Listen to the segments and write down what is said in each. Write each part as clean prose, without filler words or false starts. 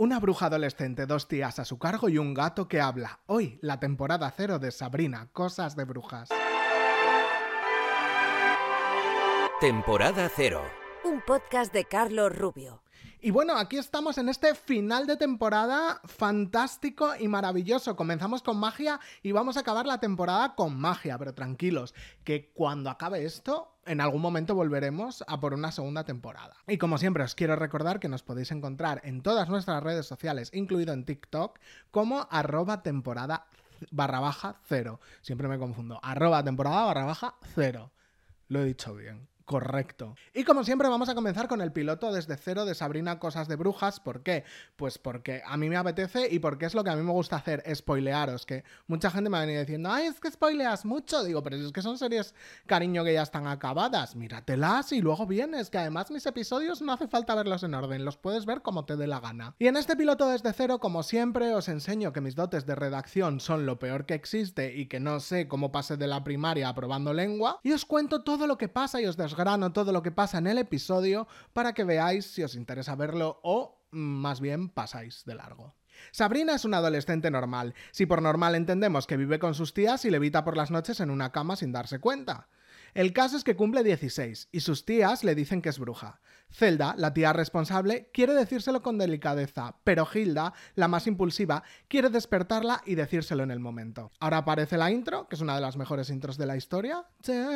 Una bruja adolescente, 2 tías a su cargo y un gato que habla. Hoy, la temporada 0 de Sabrina, Cosas de Brujas. Temporada 0. Un podcast de Carlos Rubio. Y bueno, aquí estamos en este final de temporada fantástico y maravilloso. Comenzamos con magia y vamos a acabar la temporada con magia, pero tranquilos, que cuando acabe esto, en algún momento volveremos a por una segunda temporada. Y como siempre os quiero recordar que nos podéis encontrar en todas nuestras redes sociales, incluido en TikTok, como @temporada_0. Siempre me confundo. @temporada_0. Lo he dicho bien. Correcto. Y como siempre vamos a comenzar con el piloto desde cero de Sabrina, Cosas de Brujas. ¿Por qué? Pues porque a mí me apetece y porque es lo que a mí me gusta hacer, spoilearos, que mucha gente me ha venido diciendo, ay, es que spoileas mucho. Digo, pero es que son series, cariño, que ya están acabadas. Míratelas y luego vienes, que además mis episodios no hace falta verlos en orden, los puedes ver como te dé la gana. Y en este piloto desde cero, como siempre, os enseño que mis dotes de redacción son lo peor que existe y que no sé cómo pasé de la primaria aprobando lengua, y os cuento todo lo que pasa y os desgrano todo lo que pasa en el episodio para que veáis si os interesa verlo o más bien pasáis de largo. Sabrina es una adolescente normal, si por normal entendemos que vive con sus tías y levita por las noches en una cama sin darse cuenta. El caso es que cumple 16 y sus tías le dicen que es bruja. Zelda, la tía responsable, quiere decírselo con delicadeza, pero Hilda, la más impulsiva, quiere despertarla y decírselo en el momento. Ahora aparece la intro, que es una de las mejores intros de la historia.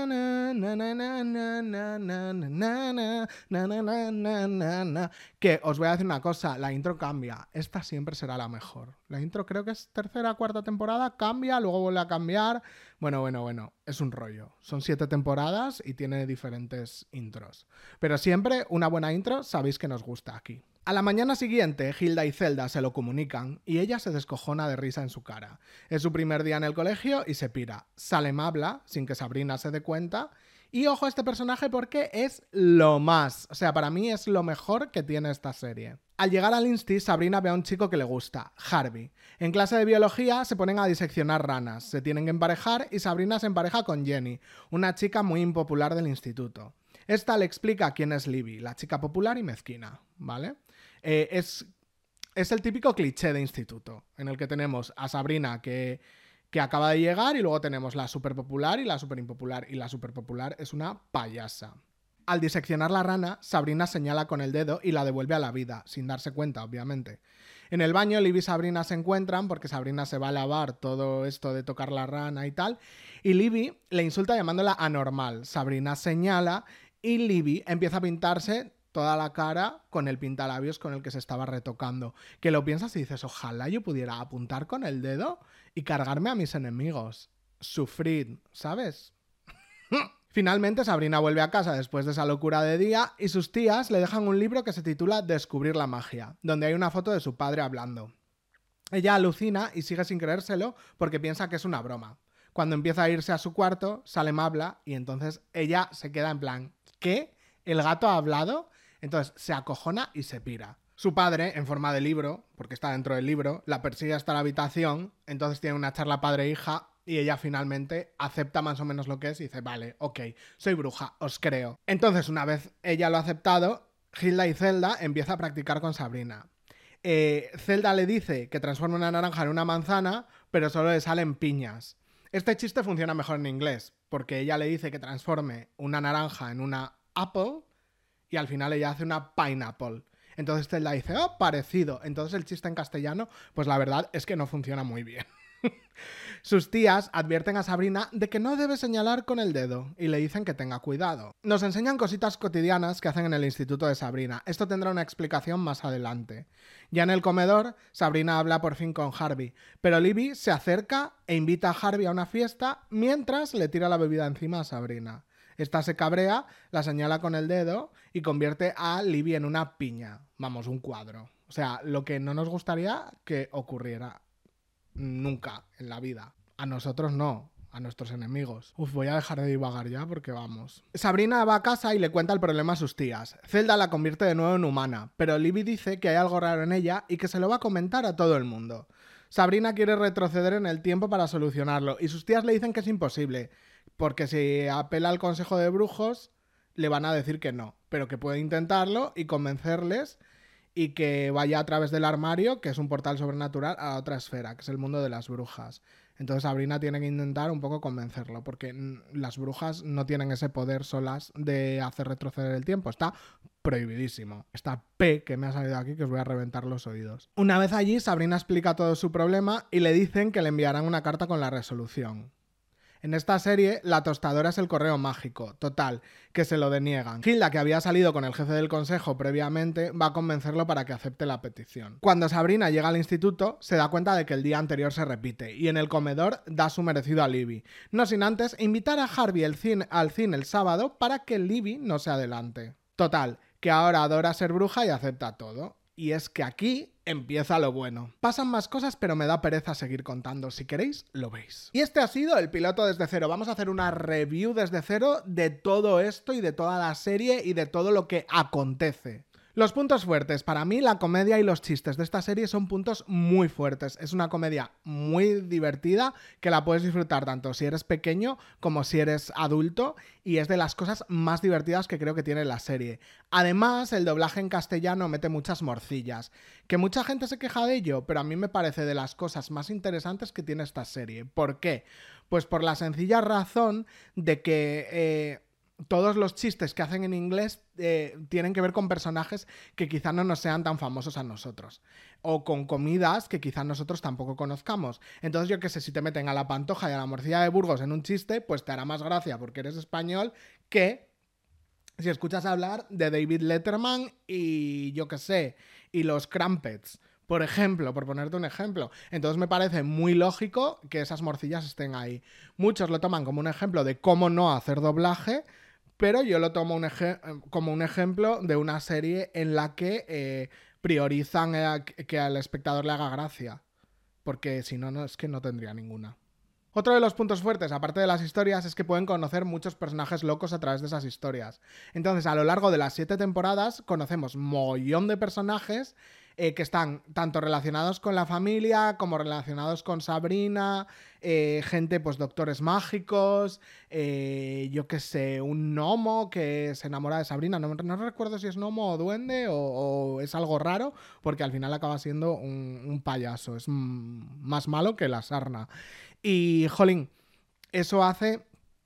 Que os voy a decir una cosa, la intro cambia. Esta siempre será la mejor. La intro creo que es tercera, cuarta temporada, cambia, luego vuelve a cambiar. Bueno, es un rollo. Son 7 temporadas y tiene diferentes intros. Pero siempre una buena intro sabéis que nos gusta aquí. A la mañana siguiente, Hilda y Zelda se lo comunican y ella se descojona de risa en su cara. Es su primer día en el colegio y se pira. Salem habla, sin que Sabrina se dé cuenta. Y ojo a este personaje porque es lo más. O sea, para mí es lo mejor que tiene esta serie. Al llegar al Insti, Sabrina ve a un chico que le gusta, Harvey. En clase de biología se ponen a diseccionar ranas, se tienen que emparejar y Sabrina se empareja con Jenny, una chica muy impopular del instituto. Esta le explica quién es Libby, la chica popular y mezquina, ¿vale? Es el típico cliché de instituto, en el que tenemos a Sabrina que acaba de llegar y luego tenemos la súper popular y la súper impopular, y la súper popular es una payasa. Al diseccionar la rana, Sabrina señala con el dedo y la devuelve a la vida, sin darse cuenta, obviamente. En el baño, Libby y Sabrina se encuentran porque Sabrina se va a lavar todo esto de tocar la rana y tal, y Libby le insulta llamándola anormal. Sabrina señala y Libby empieza a pintarse toda la cara con el pintalabios con el que se estaba retocando. Que lo piensas y dices, ojalá yo pudiera apuntar con el dedo y cargarme a mis enemigos. Sufrir, ¿sabes? Finalmente, Sabrina vuelve a casa después de esa locura de día y sus tías le dejan un libro que se titula Descubrir la magia, donde hay una foto de su padre hablando. Ella alucina y sigue sin creérselo porque piensa que es una broma. Cuando empieza a irse a su cuarto, Salem habla y entonces ella se queda en plan, ¿qué? ¿El gato ha hablado? Entonces se acojona y se pira. Su padre, en forma de libro, porque está dentro del libro, la persigue hasta la habitación, entonces tiene una charla padre-hija y ella finalmente acepta más o menos lo que es y dice, vale, ok, soy bruja, os creo. Entonces, una vez ella lo ha aceptado, Hilda y Zelda empieza a practicar con Sabrina. Zelda le dice que transforma una naranja en una manzana, pero solo le salen piñas. Este chiste funciona mejor en inglés, porque ella le dice que transforme una naranja en una apple y al final ella hace una pineapple. Entonces Zelda dice, oh, parecido. Entonces el chiste en castellano, pues la verdad es que no funciona muy bien. Sus tías advierten a Sabrina de que no debe señalar con el dedo y le dicen que tenga cuidado. Nos enseñan cositas cotidianas que hacen en el instituto de Sabrina. Esto tendrá una explicación más adelante. Ya en el comedor, Sabrina habla por fin con Harvey, pero Libby se acerca e invita a Harvey a una fiesta mientras le tira la bebida encima a Sabrina. Esta se cabrea, la señala con el dedo y convierte a Libby en una piña. Vamos, un cuadro. O sea, lo que no nos gustaría que ocurriera nunca en la vida. A nosotros no, a nuestros enemigos. Voy a dejar de divagar ya porque vamos. Sabrina va a casa y le cuenta el problema a sus tías. Zelda la convierte de nuevo en humana, pero Libby dice que hay algo raro en ella y que se lo va a comentar a todo el mundo. Sabrina quiere retroceder en el tiempo para solucionarlo y sus tías le dicen que es imposible, porque si apela al consejo de brujos le van a decir que no, pero que puede intentarlo y convencerles y que vaya a través del armario, que es un portal sobrenatural, a la otra esfera, que es el mundo de las brujas. Entonces Sabrina tiene que intentar un poco convencerlo, porque las brujas no tienen ese poder solas de hacer retroceder el tiempo. Está prohibidísimo. Esta P que me ha salido aquí, que os voy a reventar los oídos. Una vez allí, Sabrina explica todo su problema y le dicen que le enviarán una carta con la resolución. En esta serie, la tostadora es el correo mágico, total, que se lo deniegan. Hilda, que había salido con el jefe del consejo previamente, va a convencerlo para que acepte la petición. Cuando Sabrina llega al instituto, se da cuenta de que el día anterior se repite, y en el comedor da su merecido a Libby. No sin antes invitar a Harvey al cine el sábado para que Libby no se adelante. Total, que ahora adora ser bruja y acepta todo. Y es que aquí empieza lo bueno. Pasan más cosas, pero me da pereza seguir contando. Si queréis, lo veis. Y este ha sido el piloto desde cero. Vamos a hacer una review desde cero de todo esto y de toda la serie y de todo lo que acontece. Los puntos fuertes. Para mí, la comedia y los chistes de esta serie son puntos muy fuertes. Es una comedia muy divertida que la puedes disfrutar tanto si eres pequeño como si eres adulto, y es de las cosas más divertidas que creo que tiene la serie. Además, el doblaje en castellano mete muchas morcillas, que mucha gente se queja de ello, pero a mí me parece de las cosas más interesantes que tiene esta serie. ¿Por qué? Pues por la sencilla razón de que todos los chistes que hacen en inglés tienen que ver con personajes que quizá no nos sean tan famosos a nosotros, o con comidas que quizá nosotros tampoco conozcamos. Entonces, yo qué sé, si te meten a la Pantoja y a la morcilla de Burgos en un chiste, pues te hará más gracia porque eres español que si escuchas hablar de David Letterman y yo qué sé, y los Crumpets, por ejemplo, por ponerte un ejemplo. Entonces me parece muy lógico que esas morcillas estén ahí. Muchos lo toman como un ejemplo de cómo no hacer doblaje, pero yo lo tomo como un ejemplo de una serie en la que priorizan que al espectador le haga gracia, porque si no, es que no tendría ninguna. Otro de los puntos fuertes, aparte de las historias, es que pueden conocer muchos personajes locos a través de esas historias. Entonces, a lo largo de las 7 temporadas, conocemos mogollón de personajes que están tanto relacionados con la familia como relacionados con Sabrina, gente, pues doctores mágicos, yo qué sé, un gnomo que se enamora de Sabrina. No recuerdo si es gnomo o duende o es algo raro, porque al final acaba siendo un payaso. Es más malo que la sarna. Y, jolín, eso hace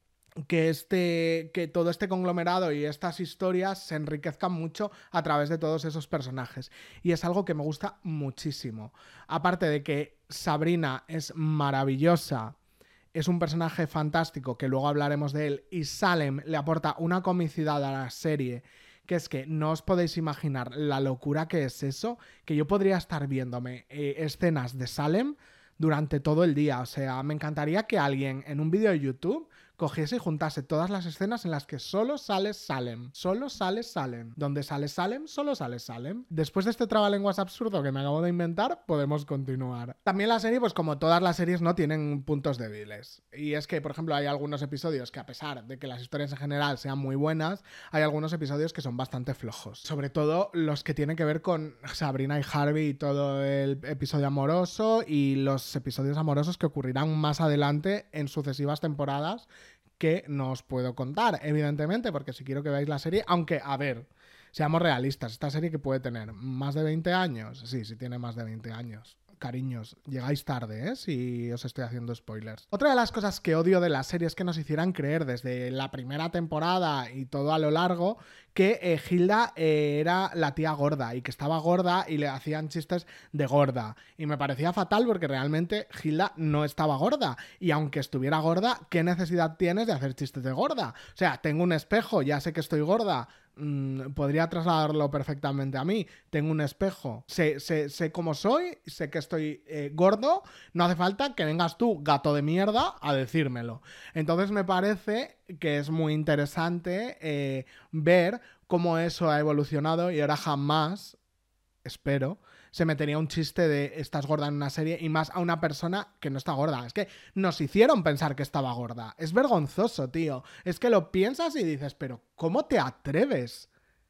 que todo este conglomerado y estas historias se enriquezcan mucho a través de todos esos personajes. Y es algo que me gusta muchísimo. Aparte de que Sabrina es maravillosa, es un personaje fantástico, que luego hablaremos de él, y Salem le aporta una comicidad a la serie, que es que no os podéis imaginar la locura que es eso, que yo podría estar viéndome escenas de Salem durante todo el día. O sea, me encantaría que alguien en un vídeo de YouTube cogiese y juntase todas las escenas en las que solo sale Salem. Solo sale Salem. Donde sale Salem, solo sale Salem. Después de este trabalenguas absurdo que me acabo de inventar, podemos continuar. También la serie, pues como todas las series, no tienen puntos débiles. Y es que, por ejemplo, hay algunos episodios que, a pesar de que las historias en general sean muy buenas, hay algunos episodios que son bastante flojos. Sobre todo los que tienen que ver con Sabrina y Harvey y todo el episodio amoroso y los episodios amorosos que ocurrirán más adelante en sucesivas temporadas, que no os puedo contar, evidentemente, porque si quiero que veáis la serie, aunque, a ver, seamos realistas, esta serie que puede tener más de 20 años, sí tiene más de 20 años. Cariños, llegáis tarde, si os estoy haciendo spoilers. Otra de las cosas que odio de la serie es que nos hicieran creer desde la primera temporada y todo a lo largo que Hilda era la tía gorda y que estaba gorda y le hacían chistes de gorda. Y me parecía fatal porque realmente Hilda no estaba gorda. Y aunque estuviera gorda, ¿qué necesidad tienes de hacer chistes de gorda? O sea, tengo un espejo, ya sé que estoy gorda. Podría trasladarlo perfectamente a mí. Tengo un espejo, sé cómo soy, sé que estoy gordo, no hace falta que vengas tú, gato de mierda, a decírmelo. Entonces me parece que es muy interesante ver cómo eso ha evolucionado, y ahora jamás, espero, se metería un chiste de estás gorda en una serie, y más a una persona que no está gorda. Es que nos hicieron pensar que estaba gorda. Es vergonzoso, tío. Es que lo piensas y dices, pero ¿cómo te atreves?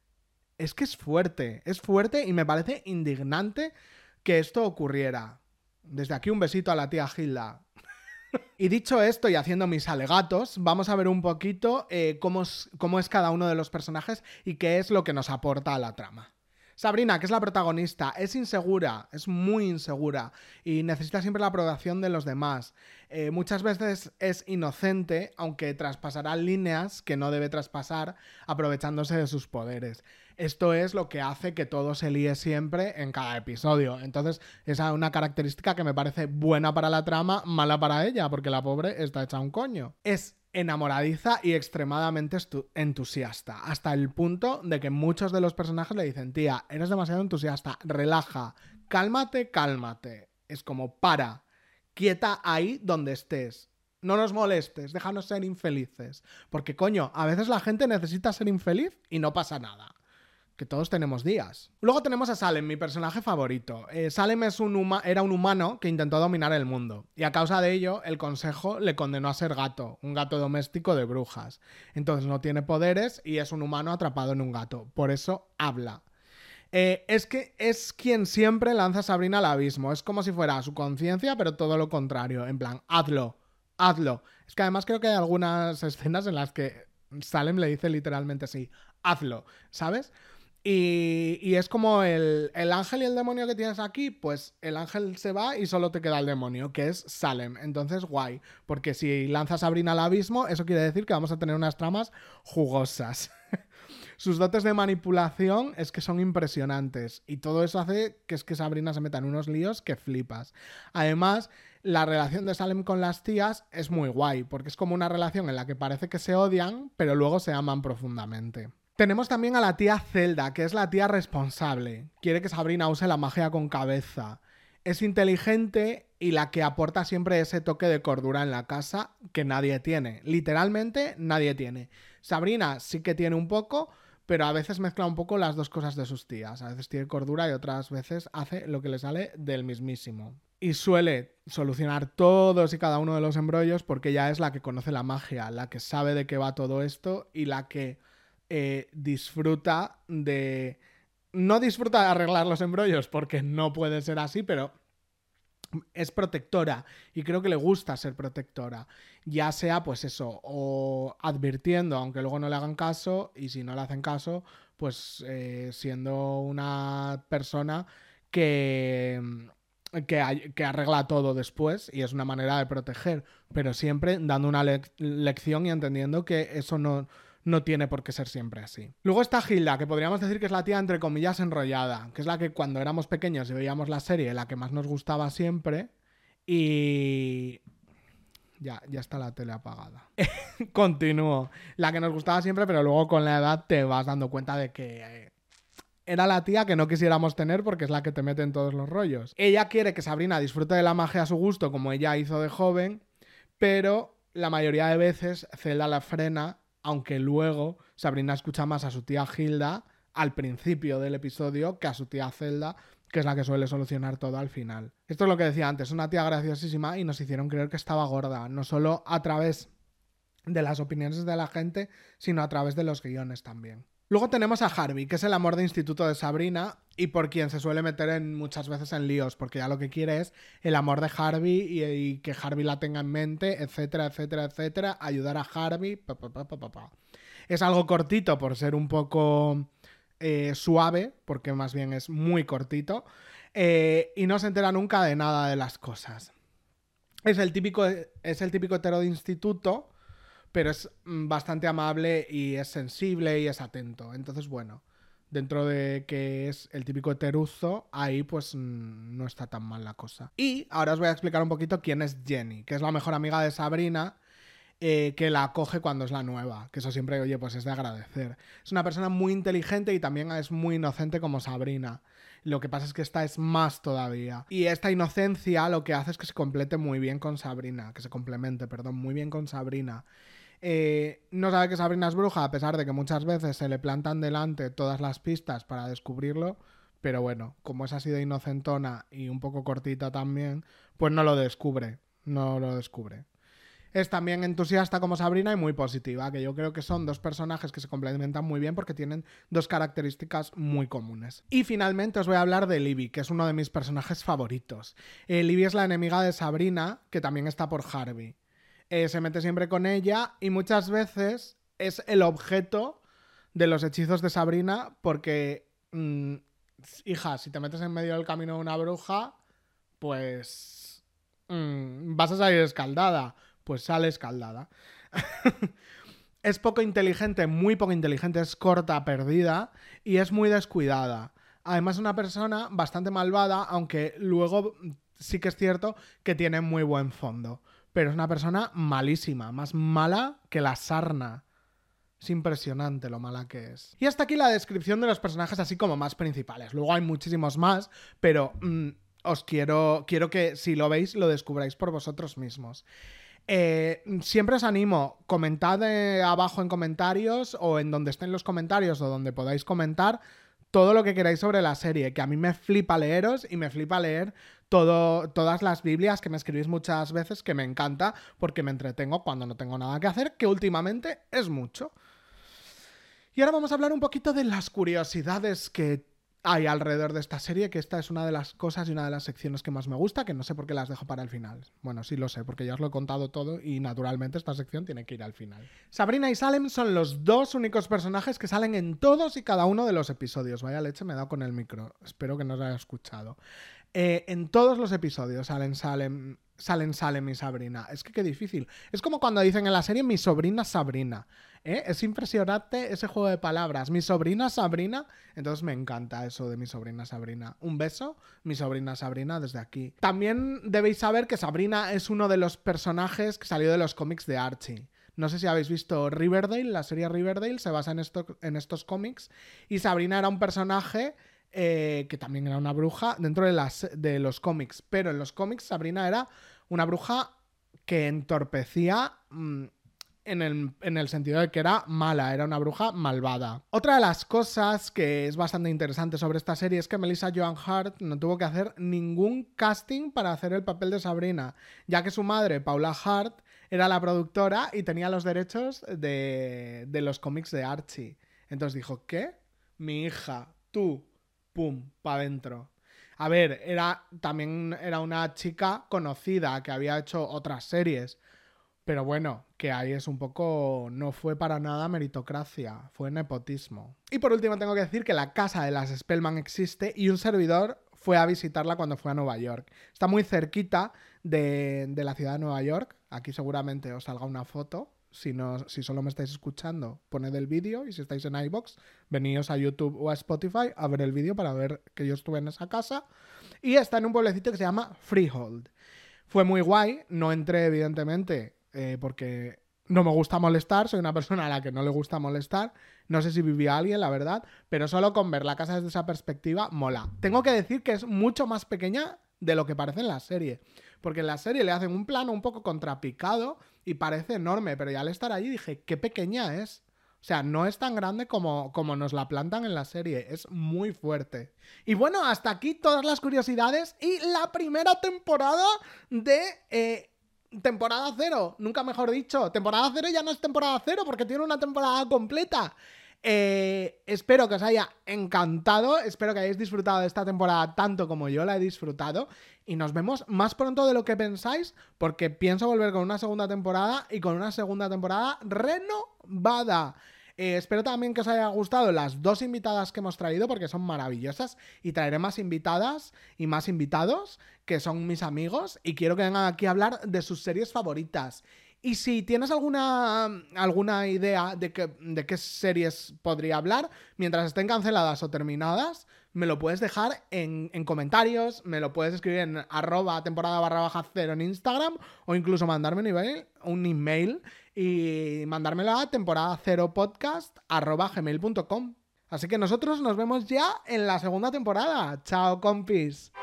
Es que es fuerte y me parece indignante que esto ocurriera. Desde aquí un besito a la tía Hilda. Y dicho esto y haciendo mis alegatos, vamos a ver un poquito cómo es cada uno de los personajes y qué es lo que nos aporta a la trama. Sabrina, que es la protagonista, es insegura, es muy insegura y necesita siempre la aprobación de los demás. Muchas veces es inocente, aunque traspasará líneas que no debe traspasar aprovechándose de sus poderes. Esto es lo que hace que todo se líe siempre en cada episodio. Entonces, esa es una característica que me parece buena para la trama, mala para ella, porque la pobre está hecha un coño. Es enamoradiza y extremadamente entusiasta, hasta el punto de que muchos de los personajes le dicen: tía, eres demasiado entusiasta, relaja, cálmate, cálmate. Es como, para, quieta ahí donde estés. No nos molestes, déjanos ser infelices. Porque, coño, a veces la gente necesita ser infeliz y no pasa nada. Que todos tenemos días. Luego tenemos a Salem, mi personaje favorito. Salem era un humano que intentó dominar el mundo. Y a causa de ello, el consejo le condenó a ser gato. Un gato doméstico de brujas. Entonces no tiene poderes y es un humano atrapado en un gato. Por eso habla. Es que es quien siempre lanza a Sabrina al abismo. Es como si fuera su conciencia, pero todo lo contrario. En plan, hazlo, hazlo. Es que además creo que hay algunas escenas en las que Salem le dice literalmente así: hazlo, ¿sabes? Y es como el ángel y el demonio que tienes aquí, pues el ángel se va y solo te queda el demonio, que es Salem. Entonces, guay, porque si lanzas a Sabrina al abismo, eso quiere decir que vamos a tener unas tramas jugosas. Sus dotes de manipulación es que son impresionantes y todo eso hace que Sabrina se meta en unos líos que flipas. Además, la relación de Salem con las tías es muy guay, porque es como una relación en la que parece que se odian, pero luego se aman profundamente. Tenemos también a la tía Zelda, que es la tía responsable. Quiere que Sabrina use la magia con cabeza. Es inteligente y la que aporta siempre ese toque de cordura en la casa que nadie tiene. Literalmente nadie tiene. Sabrina sí que tiene un poco, pero a veces mezcla un poco las dos cosas de sus tías. A veces tiene cordura y otras veces hace lo que le sale del mismísimo. Y suele solucionar todos y cada uno de los embrollos porque ella es la que conoce la magia, la que sabe de qué va todo esto y la que disfruta de... No disfruta de arreglar los embrollos porque no puede ser así, pero es protectora y creo que le gusta ser protectora. Ya sea, pues eso, o advirtiendo, aunque luego no le hagan caso, y si no le hacen caso, pues siendo una persona que arregla todo después y es una manera de proteger, pero siempre dando una lección y entendiendo que eso no tiene por qué ser siempre así. Luego está Hilda, que podríamos decir que es la tía entre comillas enrollada, que es la que cuando éramos pequeños y veíamos la serie, la que más nos gustaba siempre, y... Ya está la tele apagada. Continúo. La que nos gustaba siempre, pero luego con la edad te vas dando cuenta de que... era la tía que no quisiéramos tener porque es la que te mete en todos los rollos. Ella quiere que Sabrina disfrute de la magia a su gusto como ella hizo de joven, pero la mayoría de veces Zelda la frena, aunque luego Sabrina escucha más a su tía Hilda al principio del episodio que a su tía Zelda, que es la que suele solucionar todo al final. Esto es lo que decía antes, una tía graciosísima y nos hicieron creer que estaba gorda, no solo a través de las opiniones de la gente, sino a través de los guiones también. Luego tenemos a Harvey, que es el amor de instituto de Sabrina y por quien se suele meter muchas veces en líos, porque ya lo que quiere es el amor de Harvey y que Harvey la tenga en mente, etcétera, etcétera, etcétera, ayudar a Harvey, Es algo cortito por ser un poco suave, porque más bien es muy cortito, y no se entera nunca de nada de las cosas. Es el típico hetero de instituto, pero es bastante amable y es sensible y es atento. Entonces, bueno, dentro de que es el típico heteruzo, ahí pues no está tan mal la cosa. Y ahora os voy a explicar un poquito quién es Jenny, que es la mejor amiga de Sabrina, que la acoge cuando es la nueva, que eso siempre, oye, pues es de agradecer. Es una persona muy inteligente y también es muy inocente como Sabrina. Lo que pasa es que esta es más todavía. Y esta inocencia lo que hace es que se complemente muy bien con Sabrina. No sabe que Sabrina es bruja, a pesar de que muchas veces se le plantan delante todas las pistas para descubrirlo, pero bueno, como es así de inocentona y un poco cortita también, pues no lo descubre. Es también entusiasta como Sabrina y muy positiva, que yo creo que son dos personajes que se complementan muy bien porque tienen dos características muy comunes. Y finalmente os voy a hablar de Libby, que es uno de mis personajes favoritos. Libby es la enemiga de Sabrina, que también está por Harvey. Se mete siempre con ella y muchas veces es el objeto de los hechizos de Sabrina porque hija, si te metes en medio del camino de una bruja, pues vas a salir escaldada. Pues sale escaldada. Es poco inteligente, muy poco inteligente, es corta, perdida y es muy descuidada. Además es una persona bastante malvada, aunque luego sí que es cierto que tiene muy buen fondo. Pero es una persona malísima, más mala que la sarna. Es impresionante lo mala que es. Y hasta aquí la descripción de los personajes así como más principales. Luego hay muchísimos más, pero os quiero que si lo veis lo descubráis por vosotros mismos. Siempre os animo, comentad abajo en comentarios o en donde estén los comentarios o donde podáis comentar todo lo que queráis sobre la serie, que a mí me flipa leeros y me flipa leer todas las Biblias que me escribís muchas veces, que me encanta porque me entretengo cuando no tengo nada que hacer, que últimamente es mucho. Y ahora vamos a hablar un poquito de las curiosidades que hay alrededor de esta serie, que esta es una de las cosas y una de las secciones que más me gusta, que no sé por qué las dejo para el final. Bueno, sí lo sé, porque ya os lo he contado todo y naturalmente esta sección tiene que ir al final. Sabrina y Salem son los dos únicos personajes que salen en todos y cada uno de los episodios. Vaya leche, me he dado con el micro. Espero que no os haya escuchado. En todos los episodios salen Salem y Sabrina. Es que qué difícil. Es como cuando dicen en la serie mi sobrina Sabrina. Es impresionante ese juego de palabras. Mi sobrina Sabrina. Entonces me encanta eso de mi sobrina Sabrina. Un beso, mi sobrina Sabrina, desde aquí. También debéis saber que Sabrina es uno de los personajes que salió de los cómics de Archie. No sé si habéis visto Riverdale. La serie Riverdale se basa en estos cómics. Y Sabrina era un personaje que también era una bruja dentro de los cómics. Pero en los cómics Sabrina era una bruja que entorpecía en el sentido de que era mala, era una bruja malvada. Otra de las cosas que es bastante interesante sobre esta serie es que Melissa Joan Hart no tuvo que hacer ningún casting para hacer el papel de Sabrina, ya que su madre, Paula Hart, era la productora y tenía los derechos de los cómics de Archie. Entonces dijo, ¿qué? Mi hija, tú, pum, pa' dentro. A ver, también era una chica conocida que había hecho otras series. Pero bueno, que ahí es un poco... No fue para nada meritocracia, fue nepotismo. Y por último tengo que decir que la casa de las Spellman existe y un servidor fue a visitarla cuando fue a Nueva York. Está muy cerquita de la ciudad de Nueva York. Aquí seguramente os salga una foto. Si solo me estáis escuchando, poned el vídeo, y si estáis en iVoox, veníos a YouTube o a Spotify a ver el vídeo para ver que yo estuve en esa casa. Y está en un pueblecito que se llama Freehold. Fue muy guay, no entré evidentemente porque no me gusta molestar, soy una persona a la que no le gusta molestar, no sé si vivía alguien, la verdad, pero solo con ver la casa desde esa perspectiva mola. Tengo que decir que es mucho más pequeña de lo que parece en la serie, porque en la serie le hacen un plano un poco contrapicado y parece enorme, pero ya al estar allí dije, qué pequeña es. O sea, no es tan grande como nos la plantan en la serie, es muy fuerte. Y bueno, hasta aquí todas las curiosidades y la primera temporada de temporada 0, nunca mejor dicho. Temporada 0 ya no es temporada 0 porque tiene una temporada completa. Espero que os haya encantado, espero que hayáis disfrutado de esta temporada tanto como yo la he disfrutado y nos vemos más pronto de lo que pensáis porque pienso volver con una segunda temporada y con una segunda temporada renovada. Espero también que os haya gustado las dos invitadas que hemos traído porque son maravillosas y traeré más invitadas y más invitados que son mis amigos y quiero que vengan aquí a hablar de sus series favoritas. Y si tienes alguna idea de qué series podría hablar, mientras estén canceladas o terminadas, me lo puedes dejar en comentarios, me lo puedes escribir en @temporada_0 en Instagram o incluso mandarme un email y mandármelo a temporada0podcast@gmail.com. Así que nosotros nos vemos ya en la segunda temporada. ¡Chao, compis!